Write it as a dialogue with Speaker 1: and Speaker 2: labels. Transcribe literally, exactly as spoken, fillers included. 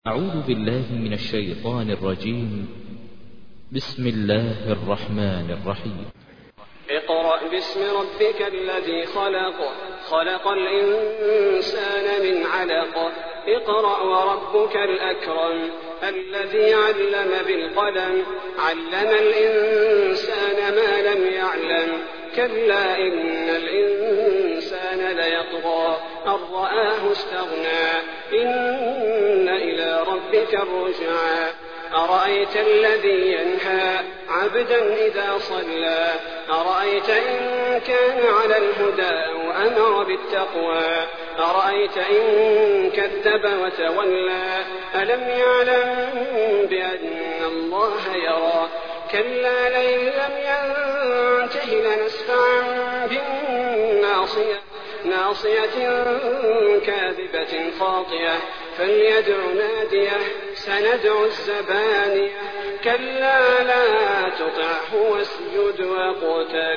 Speaker 1: أعوذ بالله من الشيطان الرجيم. بسم الله الرحمن الرحيم.
Speaker 2: اقرأ باسم ربك الذي خلق خلق الإنسان من علق اقرأ وربك الأكرم الذي علم بالقلم علم الإنسان ما لم يعلم كلا إن الإنسان ليطغى أن رآه استغنى إن إلى ربك الرجعى أرأيت الذي ينهى عبدا إذا صلى أرأيت إن كان على الهدى وأمر بالتقوى أرأيت إن كذب وتولى ألم يعلم بأن الله يرى كلا لئن لم ينته لنسفعا بالناصية ناصية كاذبة خاطئة فليدع ناديه سندع الزبانية كلا لا تطعه واسجد واقترب